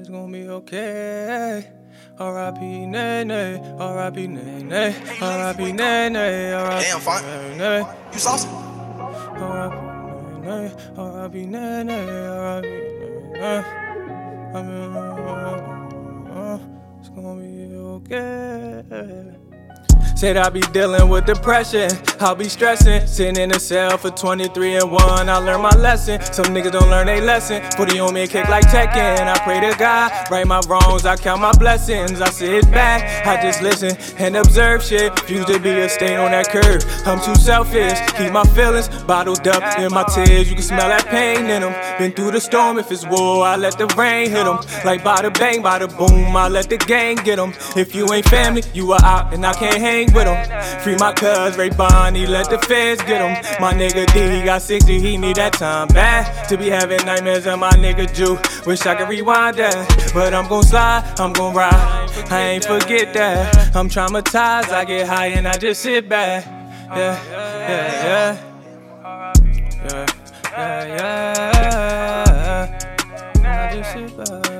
gonna be okay. R.I.P. Nene, R.I.P. Nene, R.I.P. Nene, R.I.P. Damn, fine. Nene. You saucy? R.I.P. Nene, R.I.P. Nene, R.I.P. Nene. It's gonna be okay. Said I be dealing with depression, I'll be stressing. Sitting in a cell for 23 and 1, I learned my lesson. Some niggas don't learn they lesson. Footy on me and kick like Tekken. I pray to God, right my wrongs, I count my blessings. I sit back, I just listen and observe shit. Used to be a stain on that curve, I'm too selfish. Keep my feelings bottled up in my tears. You can smell that pain in them. Been through the storm, if it's war, I let the rain hit them. Like bada bang, bada boom, I let the gang get them. If you ain't family, you are out and I can't hang with him. Free my cuz, Ray Bonnie, let the feds get him. My nigga D, he got 60, he need that time back. To be having nightmares of my nigga Jew. Wish I could rewind that, but I'm gon' slide, I'm gon' ride. I ain't forget that. I'm traumatized, I get high and I just sit back. Yeah, yeah, yeah. Yeah, yeah, yeah. I just sit back.